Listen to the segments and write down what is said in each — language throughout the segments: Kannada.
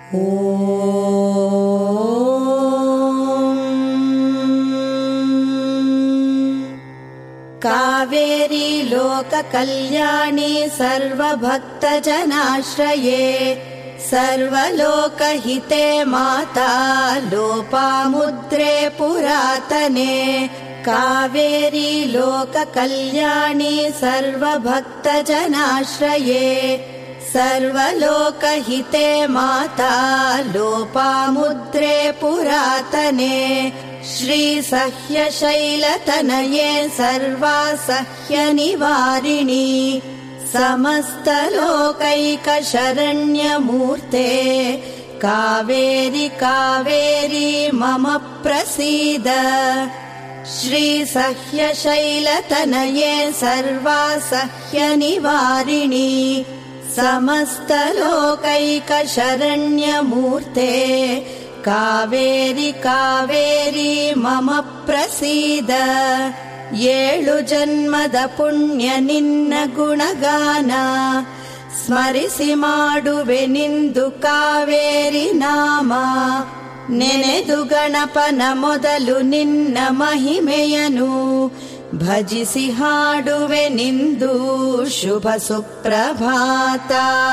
ಕಾವೇರಿ ಲೋಕ ಕಲ್ಯಾಣಿ ಸರ್ವಭಕ್ತ ಜನಾಶ್ರಯೇ ಸರ್ವಲೋಕಹಿತೆ ಮಾತಾ ಲೋಪಾಮುದ್ರೆ ಪುರಾತನೆ. ಕಾವೇರಿ ಲೋಕ ಕಲ್ಯಾಣಿ ಸರ್ವಭಕ್ತ ಜನಾಶ್ರಯೇ ಸರ್ವಲೋಕಹಿತೆ ಮಾತಾ ಲೋಪಾಮುದ್ರೆ ಪುರಾತನೆ. ಶ್ರೀ ಸಹ್ಯ ಶೈಲತನಯೇ ಸರ್ವಾಸಹ್ಯ ನಿವಾರಿಣಿ ಸಮಸ್ತ ಲೋಕೈಕ ಶರಣ್ಯ ಮೂರ್ತೆ. ಕಾವೇರಿ ಕಾವೇರಿ ಮಮ ಪ್ರಸೀದ. ಶ್ರೀ ಸಹ್ಯ ಶೈಲತನಯೇ ಸರ್ವಾಸಹ್ಯ ನಿವಾರಿಣಿ ಸಮಸ್ತ ಲೋಕೈಕ ಶರಣ್ಯ ಮೂರ್ತೆ. ಕಾವೇರಿ ಕಾವೇರಿ ಮಮ ಪ್ರಸೀದ. 7 ಜನ್ಮದ ಪುಣ್ಯ ನಿನ್ನ ಗುಣಗಾನ ಸ್ಮರಿಸಿ ಮಾಡುವೆ ನಿಂದು ಕಾವೇರಿ ನಾಮ. ನೆನೆದು ಗಣಪನ ಮೊದಲು ನಿನ್ನ ಮಹಿಮೆಯನು ಭಜಿಸಿ ಹಾಡುವೆ ನಿಂದು ಶುಭ ಸುಪ್ರಭಾತ.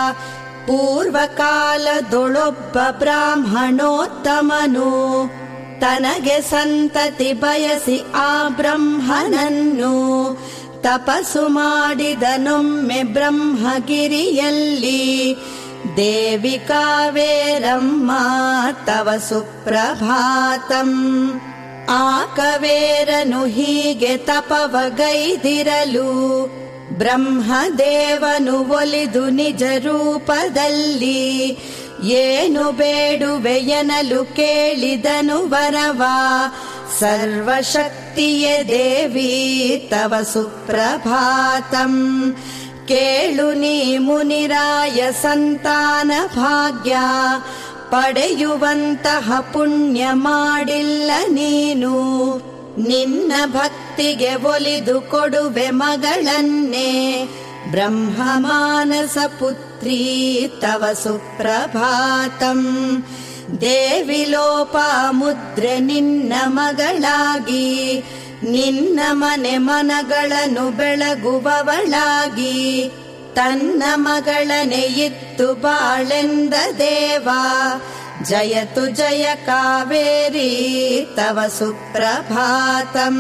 ಪೂರ್ವಕಾಲದೊಳೊಬ್ಬ ಬ್ರಾಹ್ಮಣೋತ್ತಮನು ತನಗೆ ಸಂತತಿ ಬಯಸಿ ಆ ಬ್ರಹ್ಮನನ್ನು ತಪಸ್ಸು ಮಾಡಿದನೊಮ್ಮೆ ಬ್ರಹ್ಮಗಿರಿಯಲ್ಲಿ. ದೇವಿ ಕಾವೇರಮ್ಮ ತವ ಸುಪ್ರಭಾತಂ. ಆ ಕವೇರನು ಹೀಗೆ ತಪವಗೈದಿರಲು ಬ್ರಹ್ಮದೇವನು ಒಲಿದು ನಿಜ ರೂಪದಲ್ಲಿ ಏನು ಬೇಡುವೆಯನಲು ಕೇಳಿದನು ವರವ. ಸರ್ವಶಕ್ತಿಯ ದೇವಿ ತವ ಸುಪ್ರಭಾತಂ. ಕೇಳು ನೀ ಮುನಿರಾಯ ಸಂತಾನ ಭಾಗ್ಯ ಪಡೆಯುವಂತಹ ಪುಣ್ಯ ಮಾಡಿಲ್ಲ ನೀನು. ನಿನ್ನ ಭಕ್ತಿಗೆ ಒಲಿದು ಕೊಡುವೆ ಮಗಳನ್ನೇ ಬ್ರಹ್ಮ ಮಾನಸ ಪುತ್ರಿ ತವ ಸುಪ್ರಭಾತಂ. ದೇವಿ ಲೋಪಾಮುದ್ರೆ ನಿನ್ನ ಮಗಳಾಗಿ ನಿನ್ನ ಮನೆ ಮನಗಳನ್ನು ಬೆಳಗುವವಳಾಗಿ ತನ್ನ ಮಗಳನೆ ಇತ್ತು ಬಾಳೆಂದ ದೇವ. ಜಯತು ಜಯ ಕಾವೇರಿ ತವ ಸುಪ್ರಭಾತಂ.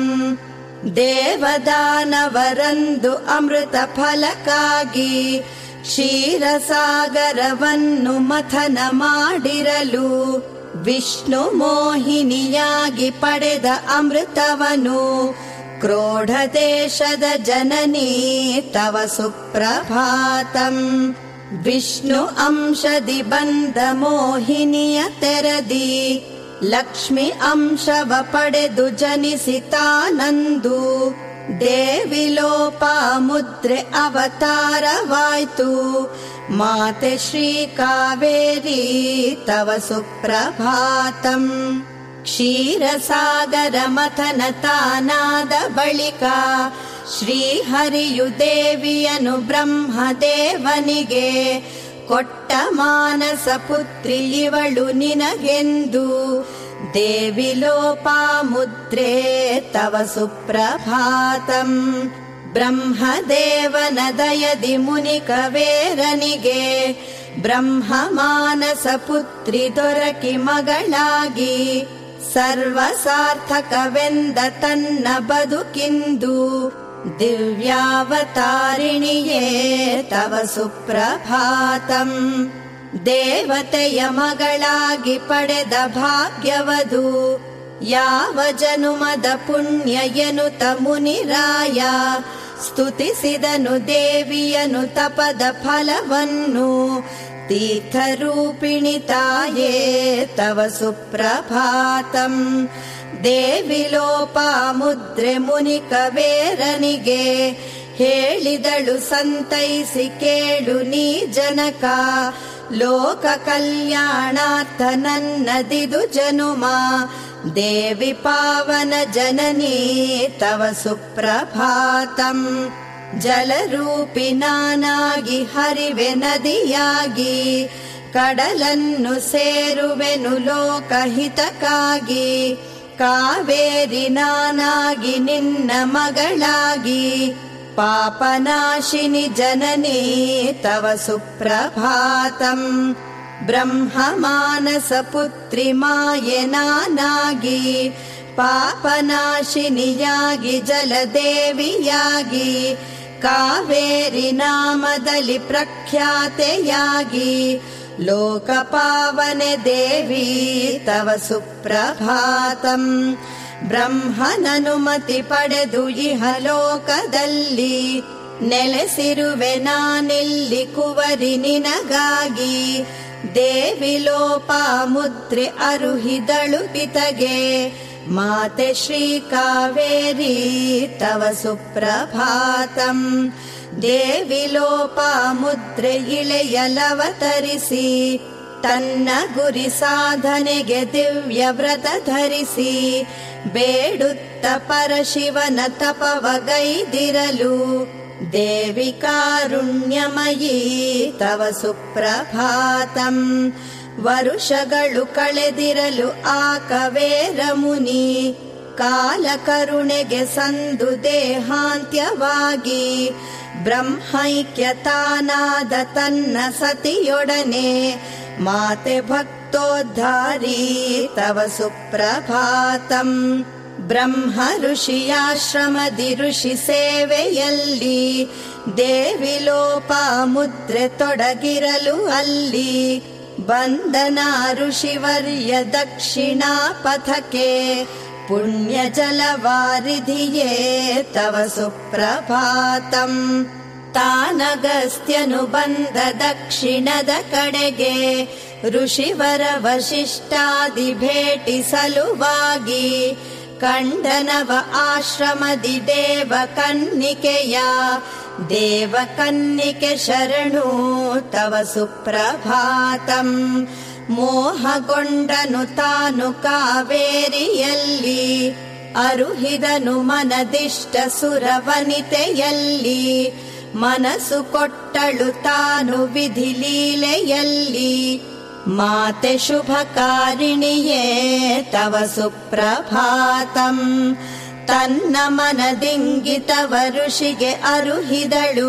ದೇವದಾನವರಂದು ಅಮೃತ ಫಲಕ್ಕಾಗಿ ಕ್ಷೀರಸಾಗರವನ್ನು ಮಥನ ಮಾಡಿರಲು ವಿಷ್ಣು ಮೋಹಿನಿಯಾಗಿ ಪಡೆದ ಅಮೃತವನು ಕ್ರೋಢ ದೇಶದ ಜನನೀ ತವ ಸುಪ್ರಭಾತಂ. ವಿಷ್ಣು ಅಂಶದಿ ಬಂದ ಮೋಹಿನಿಯ ತೆರದಿ ಲಕ್ಷ್ಮಿ ಅಂಶವ ಪಡೆದು ಜನಿಸಿತಾನಂದು. ದೇವಿ ಲೋಪಾಮುದ್ರೆ ಅವತಾರವಾಯ್ತು ಮಾತೆ ಶ್ರೀ ಕಾವೇರಿ ತವ ಸುಪ್ರಭಾತಂ. ಕ್ಷೀರಸಾಗರ ಮಥನ ತಾನಾದ ಬಳಿಕ ಶ್ರೀಹರಿಯು ದೇವಿಯನು ಬ್ರಹ್ಮದೇವನಿಗೆ ಕೊಟ್ಟ ಮಾನಸ ಪುತ್ರಿ ಇವಳು ನಿನಗೆಂದು. ದೇವಿ ಲೋಪಾಮುದ್ರೆ ತವ ಸುಪ್ರಭಾತಂ. ಬ್ರಹ್ಮದೇವನ ದಯದಿ ಮುನಿ ಕವೇರನಿಗೆ ಬ್ರಹ್ಮ ಮಾನಸ ಪುತ್ರಿ ದೊರಕಿ ಮಗಳಾಗಿ ಸರ್ವಸಾರ್ಥಕವೆಂದ ತನ್ನ ಬದುಕಿಂದು. ದಿವ್ಯಾವತಾರಿಣಿಯೇ ತವ ಸುಪ್ರಭಾತಂ. ದೇವತೆಯ ಮಗಳಾಗಿ ಪಡೆದ ಭಾಗ್ಯವದು ಯಾವ ಜನುಮದ ಪುಣ್ಯ ಎನ್ನುತ್ತ ಮುನಿರಾಯ ಸ್ತುತಿಸಿದನು ದೇವಿಯನು ತಪದ ಫಲವನ್ನು. ತೀರ್ಥರೂಪಿಣಿ ತಾಯೇ ತವ ಸುಪ್ರಭಾತಂ. ದೇವಿ ಲೋಪಾಮುದ್ರೆ ಮುನಿ ಕವೇರನಿಗೆ ಹೇಳಿದಳು ಸಂತೈಸಿ ಕೇಳು ನೀ ಜನಕ. ಲೋಕ ಕಲ್ಯಾಣಾರ್ಥ ನನ್ನದಿದು ಜನುಮ. ದೇವಿ ಪಾವನ ಜನನೀ ತವ ಸುಪ್ರಭಾತಂ. ಜಲರೂಪಿ ನಾನಾಗಿ ಹರಿವೆ ನದಿಯಾಗಿ ಕಡಲನ್ನು ಸೇರುವೆನು ಲೋಕಹಿತಕ್ಕಾಗಿ. ಕಾವೇರಿ ನಾನಾಗಿ ನಿನ್ನ ಮಗಳಾಗಿ, ಪಾಪನಾಶಿನಿ ಜನನೀ ತವ ಸುಪ್ರಭಾತಂ. ಬ್ರಹ್ಮ ಮಾನಸ ಪುತ್ರಿ ಮಾಯೆ ನಾನಾಗಿ, ಪಾಪನಾಶಿನಿಯಾಗಿ ಜಲದೇವಿಯಾಗಿ, ಕಾವೇರಿ ನಾಮದಲ್ಲಿ ಪ್ರಖ್ಯಾತೆಯಾಗಿ, ಲೋಕಪಾವನೆ ದೇವಿ ತವ ಸುಪ್ರಭಾತಂ. ಬ್ರಹ್ಮನನುಮತಿ ಪಡೆದು ಇಹಲೋಕದಲ್ಲಿ, ನೆಲೆಸಿರುವೆ ನಾನಿಲ್ಲಿ ಕುವರಿ ನಿನಗಾಗಿ. ದೇವಿ ಲೋಪಾಮುದ್ರೆ ಅರುಹಿದಳು ಪಿತಗೆ, ಮಾತೆ ಶ್ರೀ ಕಾವೇರಿ ತವ ಸುಪ್ರಭಾತಂ. ದೇವಿ ಲೋಪಾಮುದ್ರೆ ಇಳೆಯಲವತರಿಸಿ, ತನ್ನ ಗುರಿ ಸಾಧನೆಗೆ ದಿವ್ಯ ವ್ರತ ಧರಿಸಿ, ಬೇಡುತ್ತ ಪರಶಿವನ ತಪವಗೈದಿರಲು, ದೇವಿ ಕಾರುಣ್ಯಮಯೀ ತವ ಸುಪ್ರಭಾತಂ. ವರುಷಗಳು ಕಳೆದಿರಲು ಆ ಕವೇರ ಮುನಿ, ಕಾಲ ಕರುಣೆಗೆ ಸಂದು ದೇಹಾಂತ್ಯವಾಗಿ, ಬ್ರಹ್ಮೈಕ್ಯತಾನಾದ ತನ್ನ ಸತಿಯೊಡನೆ, ಮಾತೆ ಭಕ್ತೋದ್ಧಾರಿ ತವ ಸುಪ್ರಭಾತಂ. ಬ್ರಹ್ಮ ಋಷಿಯಾಶ್ರಮದಿ ಋಷಿ ಸೇವೆಯಲ್ಲಿ, ದೇವಿ ಲೋಪಾಮುದ್ರೆ ತೊಡಗಿರಲು ಅಲ್ಲಿ, ಬಂದನ ಋಷಿವರ್ಯ ದಕ್ಷಿಣಾ ಪಥಕ್ಕೆ, ಪುಣ್ಯ ಜಲವಾರಿಧಿಯೇ ತವ ಸುಪ್ರಭಾತಂ. ತಾನಗಸ್ತ್ಯನು ಬಂದ ದಕ್ಷಿಣದ ಕಡೆಗೆ, ಋಷಿವರ ವಶಿಷ್ಠಾದಿ ಭೇಟಿ ಸಲುವಾಗಿ, ಕಂಡನವ ಆಶ್ರಮದಿ ದೇವ ಕನ್ನಿಕೆಯ, ದೇವ ಕನ್ನಿಕೆ ಶರಣು ತವ ಸುಪ್ರಭಾತಂ. ಮೋಹಗೊಂಡನು ತಾನು ಕಾವೇರಿಯಲ್ಲಿ, ಅರುಹಿದನು ಮನದಿಷ್ಟ ಸುರವನಿತೆಯಲ್ಲಿ, ಮನಸ್ಸು ಕೊಟ್ಟಳು ತಾನು ವಿಧಿ ಲೀಲೆಯಲ್ಲಿ, ಮಾತೆ ಶುಭಕಾರಿಣಿಯೇ ತವ ಸುಪ್ರಭಾತಂ. ತನ್ನ ಮನದಿಂಗಿತವ ಋಷಿಗೆ ಅರುಹಿದಳು,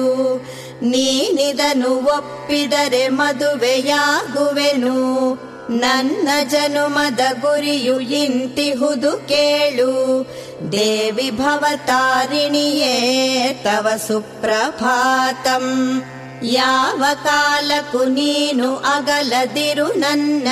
ನೀನಿದನು ಒಪ್ಪಿದರೆ ಮದುವೆಯಾಗುವೆನು, ನನ್ನ ಜನುಮದ ಗುರಿಯು ಇಂತಿಹುದು ಕೇಳು, ದೇವಿ ಭವತಾರಿಣಿಯೇ ತವ ಸುಪ್ರಭಾತಂ. ಯಾವ ಕಾಲಕ್ಕೂ ನೀನು ಅಗಲದಿರು ನನ್ನ,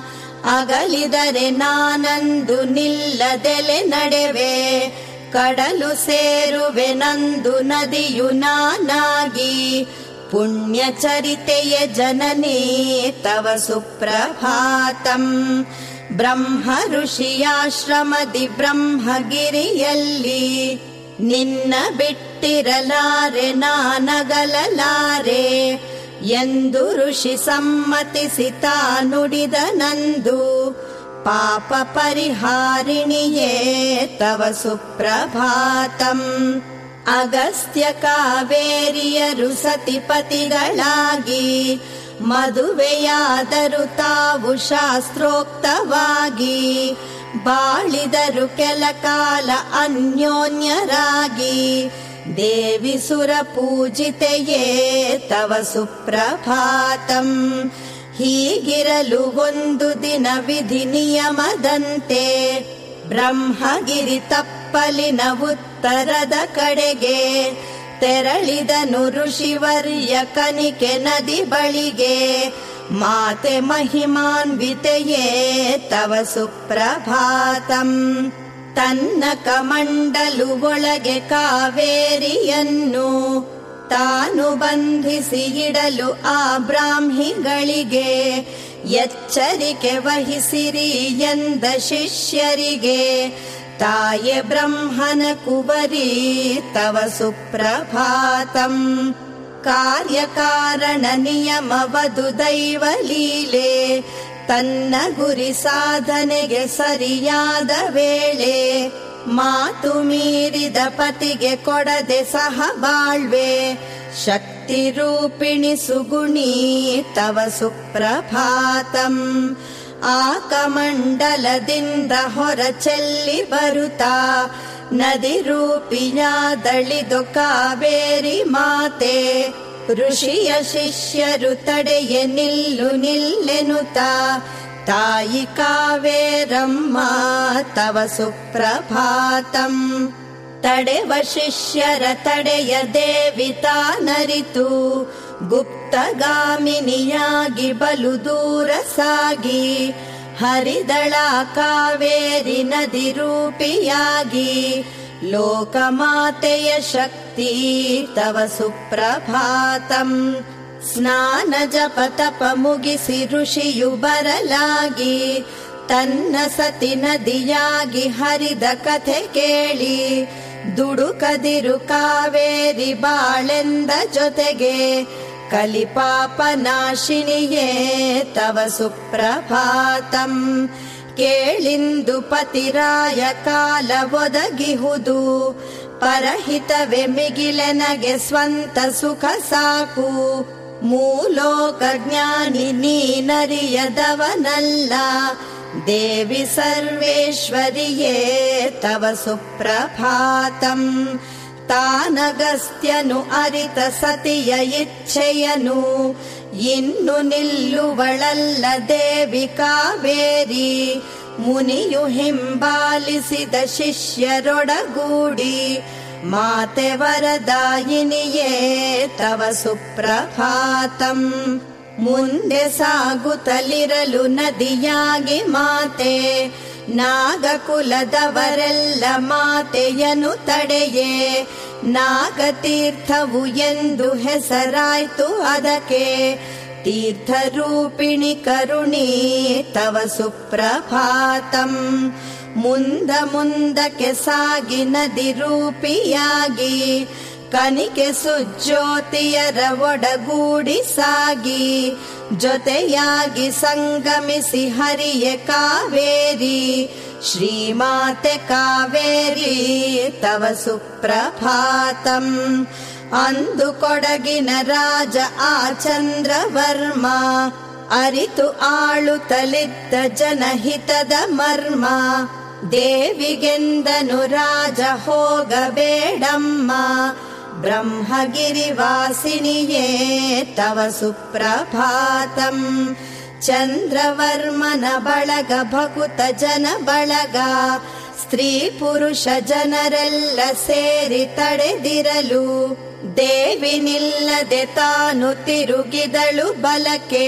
ಅಗಲಿದರೆ ನಾನಂದು ನಿಲ್ಲದೆಲೆ ನಡೆವೆ, ಕಡಲು ಸೇರುವೆ ನಂದು ನದಿಯು ನಾನಾಗಿ, ಪುಣ್ಯ ಚರಿತೆಯ ಜನನೀ ತವ ಸುಪ್ರಭಾತಂ. ಬ್ರಹ್ಮ ಋಷಿಯಾಶ್ರಮದಿ ಬ್ರಹ್ಮಗಿರಿಯಲ್ಲಿ, ನಿನ್ನ ಬಿಟ್ಟಿರಲಾರೆ ನಾನಗಲಲಾರೆ, ಎಂದು ಋಷಿ ಸಮ್ಮತಿಸಿ ತಾನುಡಿದನಂದು, ಪಾಪ ಪರಿಹಾರಿಣಿಯೇ ತವ ಸುಪ್ರಭಾತಂ. ಅಗಸ್ತ್ಯ ಕಾವೇರಿಯರು ಸತಿಪತಿಗಳಾಗಿ, ಮದುವೆಯಾದರು ತಾವು ಶಾಸ್ತ್ರೋಕ್ತವಾಗಿ, ಬಾಳಿದರು ಕೆಲ ಕಾಲ ಅನ್ಯೋನ್ಯರಾಗಿ, ದೇವಿ ಸುರ ಪೂಜಿತೆಯೇ ತವ ಸುಪ್ರಭಾತಂ. ಹೀಗಿರಲು ಒಂದು ದಿನ ವಿಧಿ ನಿಯಮದಂತೆ, ಬ್ರಹ್ಮಗಿರಿ ತಪ್ಪಲಿನ ಉತ್ತರದ ಕಡೆಗೆ, ತೆರಳಿದನು ಋಷಿವರ್ಯ ಕನಿಕೆ ನದಿ ಬಳಿಗೆ, ಮಾತೆ ಮಹಿಮಾನ್ವಿತೆಯೇ ತವ ಸುಪ್ರಭಾತಂ. ತನ್ನ ಕಮಂಡಲು ಒಳಗೆ ಕಾವೇರಿಯನ್ನು, ತಾನು ಬಂಧಿಸಿ ಇಡಲು ಆ ಬ್ರಾಹ್ಮಿಗಳಿಗೆ, ಎಚ್ಚರಿಕೆ ವಹಿಸಿರಿ ಎಂದ ಶಿಷ್ಯರಿಗೆ, ತಾಯೆ ಬ್ರಹ್ಮನ ಕುವರಿ ತವ ಸುಪ್ರಭಾತಂ. ಕಾರ್ಯಕಾರಣ ನಿಯಮವದು ದೈವ ಲೀಲೆ, ತನ್ನ ಗುರಿ ಸಾಧನೆಗೆ ಸರಿಯಾದ ವೇಳೆ, ಮಾತು ಮೀರಿದ ಪತಿಗೆ ಕೊಡದೆ ಸಹ ಬಾಳ್ವೆ, ಶಕ್ತಿರೂಪಿಣಿ ಸುಗುಣಿ ತವ ಸುಪ್ರಭಾತಂ. ಆಕಮಂಡಲದಿಂದ ಹೊರ ಚೆಲ್ಲಿ ಬರುತ್ತಾ ನದಿ ರೂಪಿಯಾದಳಿದು ಕಾವೇರಿ ಮಾತೆ. ಋಷಿಯ ಶಿಷ್ಯರು ತಡೆಯೆ ನಿಲ್ಲು ನಿಲ್ಲೆನುತ್ತಾ ತಾಯಿ ಕಾವೇರಮ್ಮ ತವ ಸುಪ್ರಭಾತಂ. ತಡೆವ ಶಿಷ್ಯರ ತಡೆಯ ದೇವಿ ತಾನರಿತು ಗುಪ್ತಗಾಮಿನಿಯಾಗಿ ಬಲು ದೂರ ಸಾಗಿ ಹರಿದಳ ಕಾವೇರಿ ನದಿ ರೂಪಿಯಾಗಿ. ಲೋಕಮಾತೆಯ ಶಕ್ತಿ ತವ ಸುಪ್ರಭಾತಂ. ಸ್ನಾನ ಜಪ ತಪ ಮುಗಿಸಿ ಋಷಿಯು ಬರಲಾಗಿ ತನ್ನ ಸತಿ ನದಿಯಾಗಿ ಹರಿದ ಕಥೆ ಕೇಳಿ ದುಡುಕದಿರು ಕಾವೇರಿ ಬಾಳೆಂದ ಜೊತೆಗೆ. ಕಲಿಪಾಪ ನಾಶಿನಿಯೇ ತವ ಸುಪ್ರಭಾತಂ. ಕೇಳಿಂದು ಪತಿರಾಯ ಕಾಲ ಒದಗಿಹುದು ಪರಹಿತವೇ ಮಿಗಿಲೆನಗೆ ಸ್ವಂತ ಸುಖ ಸಾಕು. ಮೂಲೋಕ ಜ್ಞಾನಿ ನೀನರಿಯದವನಲ್ಲ ದೇವಿ ಸರ್ವೇಶ್ವರಿಯೇ ತವ ಸುಪ್ರಭಾತಂ. ತಾನಗಸ್ತ್ಯನು ಅರಿತ ಸತಿಯ ಇಚ್ಛೆಯನು ಇನ್ನು ನಿಲ್ಲುವಳಲ್ಲ ದೇವಿ ಕಾವೇರಿ. ಮುನಿಯು ಹಿಂಬಾಲಿಸಿದ ಶಿಷ್ಯರೊಡಗೂಡಿ ಮಾತೆ ವರದಾಯಿನಿಯೇ ತವ ಸುಪ್ರಭಾತಂ. ಮುಂದೆ ಸಾಗುತ್ತಲಿರಲು ನದಿಯಾಗಿ ಮಾತೆ ನಾಗಕುಲದವರೆಲ್ಲ ಮಾತೆಯನು ತಡೆಯೇ. ನಾಗತೀರ್ಥವು ಎಂದು ಹೆಸರಾಯ್ತು ಅದಕ್ಕೆ. ತೀರ್ಥರೂಪಿಣಿ ಕರುಣಿ ತವ ಸುಪ್ರಭಾತಂ. ಮುಂದಕ್ಕೆ ಸಾಗಿ ನದಿ ರೂಪಿಯಾಗಿ ಕನಿಕೆ ಸುಜ್ಯೋತಿಯರ ಒಡಗೂಡಿ ಸಾಗಿ ಜೊತೆಯಾಗಿ ಸಂಗಮಿಸಿ ಹರಿಯೆ ಕಾವೇರಿ. ಶ್ರೀಮಾತೆ ಕಾವೇರಿ ತವ ಸುಪ್ರಭಾತಂ. ಅಂದು ಕೊಡಗಿನ ರಾಜ ಆ ಚಂದ್ರವರ್ಮ ಅರಿತು ಆಳುತ್ತಲಿದ್ದ ಜನಹಿತದ ಮರ್ಮ. ದೇವಿಗೆಂದನು ರಾಜ ಹೋಗಬೇಡಮ್ಮ ಬ್ರಹ್ಮಗಿರಿ ವಾಸಿನಿಯೇ ತವ ಸುಪ್ರಭಾತಂ. ಚಂದ್ರವರ್ಮನ ಬಳಗ ಭಕುತ ಜನ ಬಳಗ ಸ್ತ್ರೀ ಪುರುಷ ಜನರೆಲ್ಲ ಸೇರಿ ತಡೆದಿರಲು ದೇವಿ ನಿಲ್ಲದೆ ತಾನು ತಿರುಗಿದಳು ಬಲಕ್ಕೆ.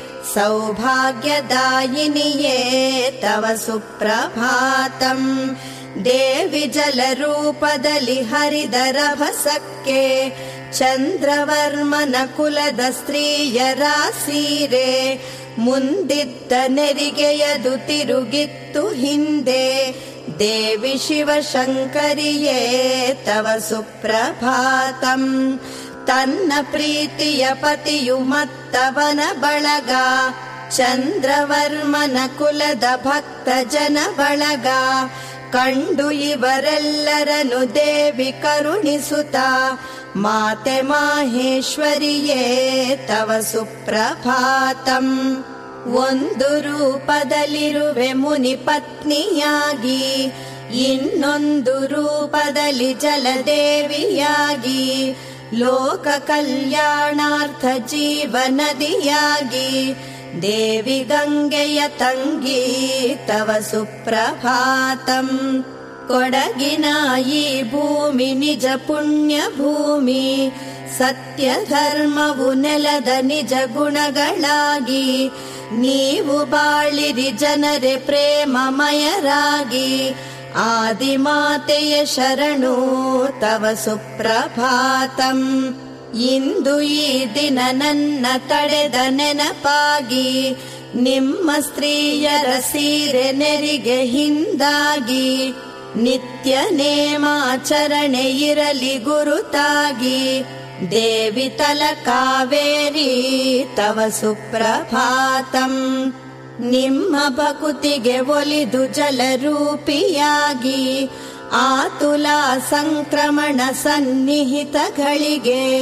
ಸೌಭಾಗ್ಯದಾಯಿನಿಯೇ ತವ ಸುಪ್ರಭಾತಂ. ದೇವಿ ಜಲರೂಪದಲ್ಲಿ ಹರಿದ ರಭಸಕ್ಕೆ ಚಂದ್ರವರ್ಮನ ಕುಲದ ಸ್ತ್ರೀಯರ ಸೀರೆ ಮುಂದಿದ್ದ ನೆರಿಗೆಯದು ತಿರುಗಿತ್ತು ಹಿಂದೆ. ದೇವಿ ಶಿವಶಂಕರಿಯೇ ತವ ಸುಪ್ರಭಾತಂ. ತನ್ನ ಪ್ರೀತಿಯ ಪತಿಯು ಮತ್ತವನ ಬಳಗ ಚಂದ್ರವರ್ಮನ ಕುಲದ ಭಕ್ತ ಜನ ಬಳಗ ಕಂಡು ಇವರೆಲ್ಲರನ್ನು ದೇವಿ ಕರುಣಿಸುತ್ತ ಮಾತೆ ಮಾಹೇಶ್ವರಿಯೇ ತವ ಸುಪ್ರಭಾತಂ. ಒಂದು ರೂಪದಲ್ಲಿರುವೆ ಮುನಿ ಪತ್ನಿಯಾಗಿ ಇನ್ನೊಂದು ರೂಪದಲ್ಲಿ ಜಲದೇವಿಯಾಗಿ ಲೋಕ ಕಲ್ಯಾಣಾರ್ಥ ಜೀವನದಿಯಾಗಿ ದೇವಿ ಗಂಗೆಯ ತಂಗಿ ತವ ಸುಪ್ರಭಾತಂ. ಕೊಡಗಿನ ಈ ಭೂಮಿ ನಿಜ ಪುಣ್ಯ ಭೂಮಿ ಸತ್ಯ ಧರ್ಮವು ನೆಲದ ನಿಜ ಗುಣಗಳಾಗಿ ನೀವು ಬಾಳಿರಿ ಜನರೇ ಪ್ರೇಮಮಯರಾಗಿ. ಆದಿಮಾತೆಯ ಶರಣು ತವ ಸುಪ್ರಭಾತಂ. ಇಂದು ಈ ದಿನ ನನ್ನ ತಡೆದ ನೆನಪಾಗಿ ನಿಮ್ಮ ಸ್ತ್ರೀಯರ ಸೀರೆ ನೆರಿಗೆ ಹಿಂದಾಗಿ ನಿತ್ಯ ನೇಮಾಚರಣೆ ಇರಲಿ ಗುರುತಾಗಿ. ದೇವಿ ತಲ ಕಾವೇರಿ ತವ ಸುಪ್ರಭಾತಂ. ನಿಮ್ಮ ಭಕುತಿಗೆ ಒಲಿದು ಜಲರೂಪಿಯಾಗಿ ಆತುಲ ಸಂಕ್ರಮಣ ಸನ್ನಿಹಿತಗಳಿಗೆ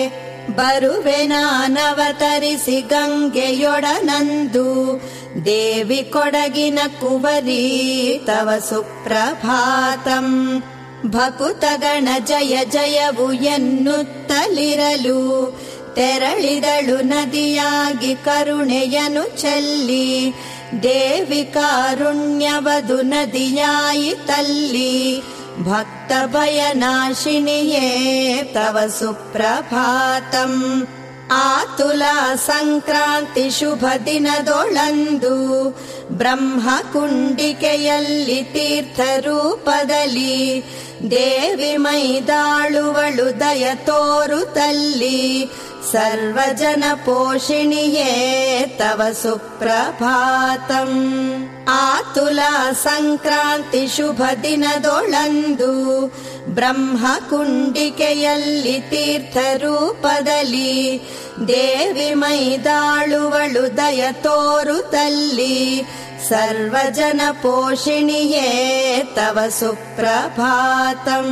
ಬರುವೆ ನಾನವತರಿಸಿ ಗಂಗೆಯೊಡನಂದು ದೇವಿ ಕೊಡಗಿನ ಕುವರಿ ತವ ಸುಪ್ರಭಾತಂ. ಭಕುತಗಣ ಜಯ ಜಯವು ಎನ್ನುತ್ತಲಿರಲು ತೆರಳಿದಳು ನದಿಯಾಗಿ ಕರುಣೆಯನು ಚೆಲ್ಲಿ. ದೇವಿ ಕಾರುಣ್ಯವದು ನದಿಯಾಯಿತಲ್ಲಿ ಭಕ್ತ ಭಯನಾಶಿನಿಯೇ ತವ ಸುಪ್ರಭಾತಂ. ಆತುಲಾ ಸಂಕ್ರಾಂತಿ ಶುಭ ದಿನದೊಳಂದು ಬ್ರಹ್ಮ ಕುಂಡಿಕೆಯಲ್ಲಿ ತೀರ್ಥ ರೂಪದಲ್ಲಿ ದೇವಿ ಮೈದಾಳುವಳು ದಯ ತೋರುತ್ತಲ್ಲಿ ಸರ್ವಜನ ಪೋಷಿಣಿಯೇ ತವ ಸುಪ್ರಭಾತಂ. ಆತುಲಾ ಸಂಕ್ರಾಂತಿ ಶುಭ ದಿನದೊಳಂದು ಬ್ರಹ್ಮ ಕುಂಡಿಕೆಯಲ್ಲಿ ತೀರ್ಥ ರೂಪದಲ್ಲಿ ದೇವಿ ಮೈದಾಳುವಳು ದಯ ತೋರುತ್ತಲ್ಲಿ ಸರ್ವಜನ ಪೋಷಿಣಿಯೇ ತವ ಸುಪ್ರಭಾತಂ.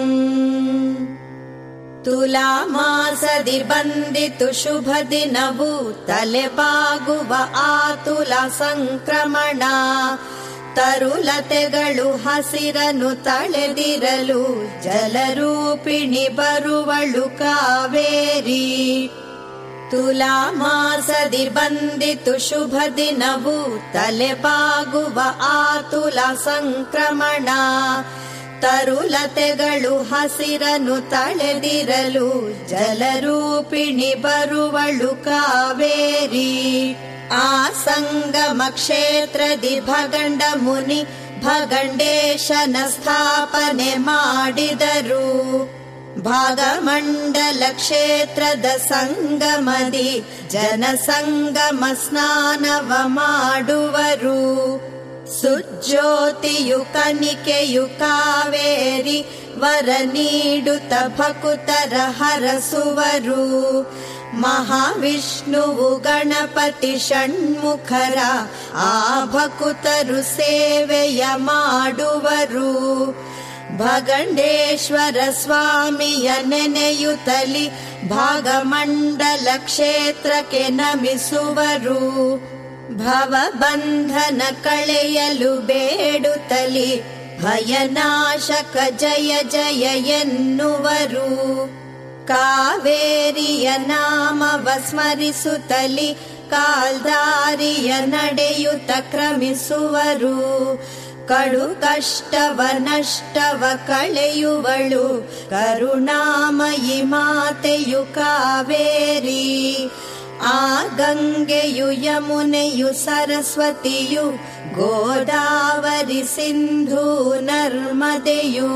ತುಲಾ ಮಾಸದಿ ಬಂದಿತು ಶುಭ ದಿನವು ತಲೆಬಾಗುವ ಆತುಲಾ ಸಂಕ್ರಮಣ. ತರುಲತೆಗಳು ಹಸಿರನು ತಳೆದಿರಲು ಜಲರೂಪಿಣಿ ಬರುವಳು ಕಾವೇರಿ. ತುಲಾ ಮಾಸದಿ ಬಂದಿತು ಶುಭ ದಿನವು ತಲೆಬಾಗುವ ಆತುಲಾ ಸಂಕ್ರಮಣ. ತರುಲತೆಗಳು ಹಸಿರನು ತಳೆದಿರಲು ಜಲರೂಪಿಣಿ ಬರುವಳು ಕಾವೇರಿ. ಆ ಸಂಗಮ ಕ್ಷೇತ್ರದಿ ಭಗಂಡ ಮುನಿ ಭಗಂಡೇಶನ ಸ್ಥಾಪನೆ ಮಾಡಿದರು. ಭಾಗಮಂಡಲ ಕ್ಷೇತ್ರದ ಸಂಗಮದಿ ಜನಸಂಗಮ ಸ್ನಾನವ ಮಾಡುವರು. ಸುಜ್ಯೋತಿಯು ಕನಿಕೆಯು ಕಾವೇರಿ ವರ ನೀಡುತ್ತ ಭಕುತರ ಹರಸುವರು. ಮಹಾವಿಷ್ಣುವು ಗಣಪತಿ ಷಣ್ಮುಖರ ಆ ಭಕುತರು ಸೇವೆಯ ಮಾಡುವರು. ಭಗಂಡೇಶ್ವರ ಸ್ವಾಮಿಯ ನೆನೆಯುತ್ತಲಿ ಭಾಗಮಂಡಲ ಕ್ಷೇತ್ರಕ್ಕೆ ನಮಿಸುವರು. ಭವಬಂಧನ ಕಳೆಯಲು ಬೇಡುತ್ತಲಿ ಭಯನಾಶಕ ಜಯ ಜಯ ಎನ್ನುವರು. ಕಾವೇರಿಯ ನಾಮವ ಸ್ಮರಿಸುತ್ತಲಿ ಕಾಲ್ದಾರಿಯ ನಡೆಯುತ್ತ ಕ್ರಮಿಸುವರು. ಕಡು ಕಷ್ಟವ ನಷ್ಟವ ಕಳೆಯುವಳು ಕರುಣಾಮಯಿ ಮಾತೆಯು ಕಾವೇರಿ. ಆ ಗಂಗೆಯು ಯಮುನೆಯು ಸರಸ್ವತಿಯು ಗೋದಾವರಿ ಸಿಂಧೂ ನರ್ಮದೆಯು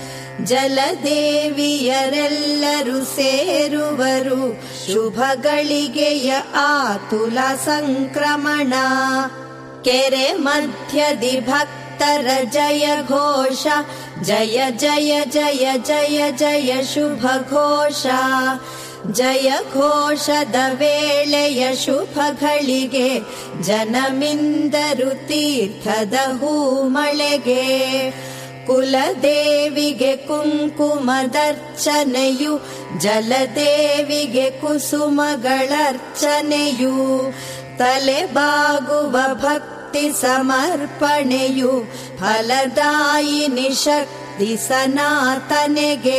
ಜಲದೇವಿಯರೆಲ್ಲರೂ ಸೇರುವರು. ಶುಭಗಳಿಗೆಯ ಆತುಲಾ ಸಂಕ್ರಮಣ. ಕೆರೆ ಮಧ್ಯದಿ ಭಕ್ತರ ಜಯ ಘೋಷ ಜಯ ಜಯ ಜಯ ಜಯ ಜಯ ಶುಭ ಘೋಷ. ಜಯ ಘೋಷದ ವೇಳೆಯ ಶುಭಗಳಿಗೆ ಜನಮಿಂದರು ತೀರ್ಥದ ಹೂಮಳೆಗೆ. ಕುಲದೇವಿಗೆ ಕುಂಕುಮದರ್ಚನೆಯು ಜಲದೇವಿಗೆ ಕುಸುಮಗಳರ್ಚನೆಯು. ತಲೆಬಾಗುವ ಭಕ್ತಿ ಸಮರ್ಪಣೆಯು ಫಲದಾಯಿನಿ ಶಕ್ತಿ ಸನಾತನೆಗೆ.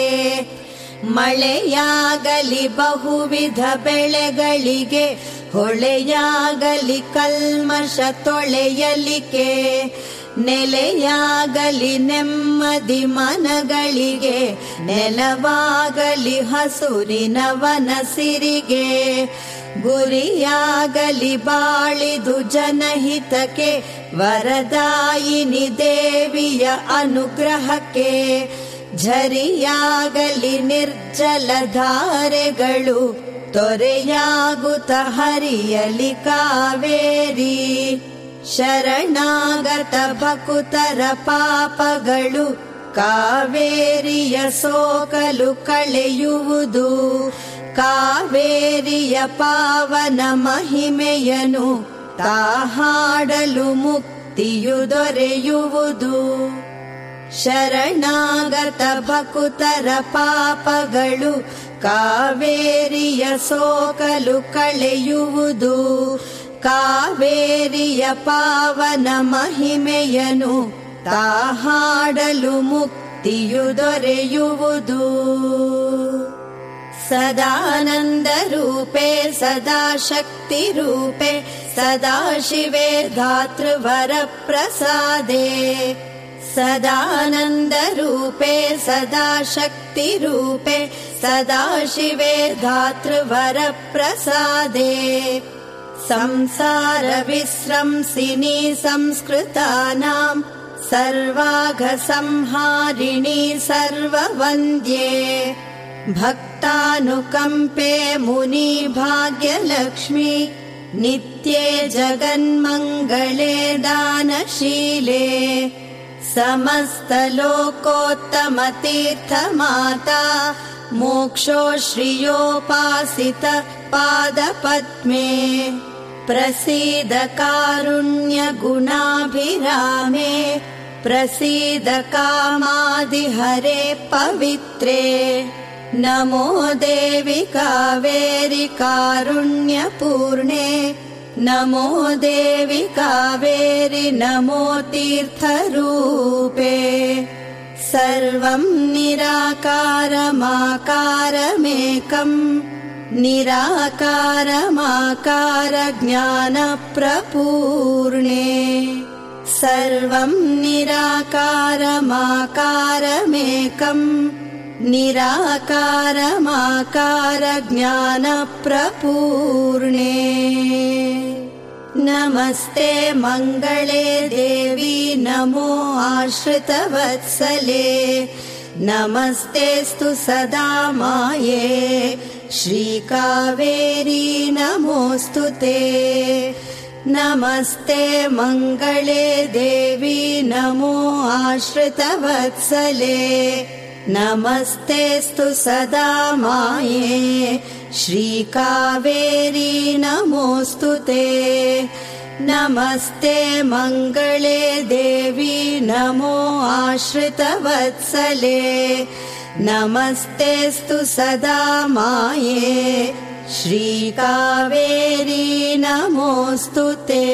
ಮಳೆಯಾಗಲಿ ಬಹುವಿಧ ಬೆಳೆಗಳಿಗೆ ಹೊಳೆಯಾಗಲಿ ಕಲ್ಮಶ ತೊಳೆಯಲಿಕೆ. ನೆಲೆಯಾಗಲಿ ನೆಮ್ಮದಿ ಮನಗಳಿಗೆ ನೆಲವಾಗಲಿ ಹಸುರಿನ ವನಸಿರಿಗೆ. ಗುರಿಯಾಗಲಿ ಬಾಳಿದು ಜನಹಿತಕ್ಕೆ ವರದಾಯಿನಿ ದೇವಿಯ ಅನುಗ್ರಹಕ್ಕೆ. ಝರಿಯಾಗಲಿ ನಿರ್ಜಲ ಧಾರೆಗಳು ತೊರೆಯಾಗುತ್ತ ಹರಿಯಲಿ ಕಾವೇರಿ. ಶರಣಾಗತ ಭಕುತರ ಪಾಪಗಳು ಕಾವೇರಿಯ ಸೋಕಲು ಕಳೆಯುವುದು. ಕಾವೇರಿಯ ಪಾವನ ಮಹಿಮೆಯನು ತಾಹಾಡಲು ಮುಕ್ತಿಯು ದೊರೆಯುವುದು. ಶರಣಾಗತ ಭಕುತರ ಪಾಪಗಳು ಕಾವೇರಿಯ ಸೋಕಲು ಕಳೆಯುವುದು. ಕಾವೇರಿಯ ಪಾವನ ಮಹಿಮೆಯನು ತಾ ಹಾಡಲು ಮುಕ್ತಿಯು ದೊರೆಯುವುದು. ಸದಾನಂದ ರೂಪೆ ಸದಾ ಶಕ್ತಿ ರೂಪೆ ಸದಾ ಶಿವೆ ಧಾತೃವರ ಪ್ರಸಾದೆ. ಸದಾನಂದ ರೂಪೆ ಸದಾ ಶಕ್ತಿ ರೂಪೆ ಸದಾ ಶಿವೆ ಧಾತೃವರ ಪ್ರಸಾದೆ. ಸಂಸಾರ ವಿಸ್ರಂಸಿನಿ ಸಂಸ್ಕೃತಾನಾಂ ಸರ್ವಾಘ ಸಂಹಾರಿಣಿ ಸರ್ವವಂದ್ಯೆ. ಭಕ್ತಾನುಕಂಪೆ ಮುನಿ ಭಾಗ್ಯಲಕ್ಷ್ಮಿ ನಿತ್ಯೆ ಜಗನ್ಮಂಗಳೇ ದಾನಶೀಲೆ. ಸಮಸ್ತ ಲೋಕೋತ್ತಮ ತೀರ್ಥ ಮಾತಾ ಮೋಕ್ಷೋ ಶ್ರಿಯೋಪಾಸಿತ ಪಾದಪದ್ಮೇ. ಪ್ರಸೀದ ಕಾರುಣ್ಯ ಗುಣಾಭಿರಾಮೇ ಪ್ರಸೀದ ಕಾಮಾದಿಹರೆ ಪವಿತ್ರೇ. ನಮೋ ದೇವಿ ಕಾವೇರಿ ಕಾರುಣ್ಯಪೂರ್ಣೆ. ನಮೋ ದೇವಿ ಕಾವೇರಿ ನಮೋ ತೀರ್ಥರೂಪೆ. ಸರ್ವಂ ನಿರಾಕಾರಮಾಕಾರಮೇಕಂ ನಿರಾಕಾರಮಾಕಾರ ಜ್ಞಾನಪ್ರಪೂರ್ಣೆ. ಸರ್ವಂ ನಿರಾಕಾರಮಾಕಾರಮೇಕಂ ನಿರಾಕಾರಮಾಕಾರ ಜ್ಞಾನಪ್ರಪೂರ್ಣೆ. ನಮಸ್ತೆ ಮಂಗಳೇ ದೇವಿ ನಮೋ ಆಶ್ರಿತವತ್ಸಲೆ. ನಮಸ್ತೆಸ್ತು ಸದಾ ಮಾಯೇ ಶ್ರೀಕಾವೇರಿ ನಮೋಸ್ತುತೆ. ನಮಸ್ತೆ ಮಂಗಳೇ ದೇವಿ ನಮೋ ಆಶ್ರಿತವತ್ಸಲೆ. ನಮಸ್ತೆಸ್ತು ಸದಾ ಮಾಯೇ ಶ್ರೀಕಾವೇರಿ ನಮೋಸ್ತುತೆ. ನಮಸ್ತೆ ಮಂಗಳೇ ದೇವಿ ನಮೋ ಆಶ್ರಿತವತ್ಸಲೆ. ನಮಸ್ತೆಸ್ತು ಸದಾ ಮಾಯೇ ಶ್ರೀಕಾವೇರಿ ನಮೋಸ್ತುತೆ.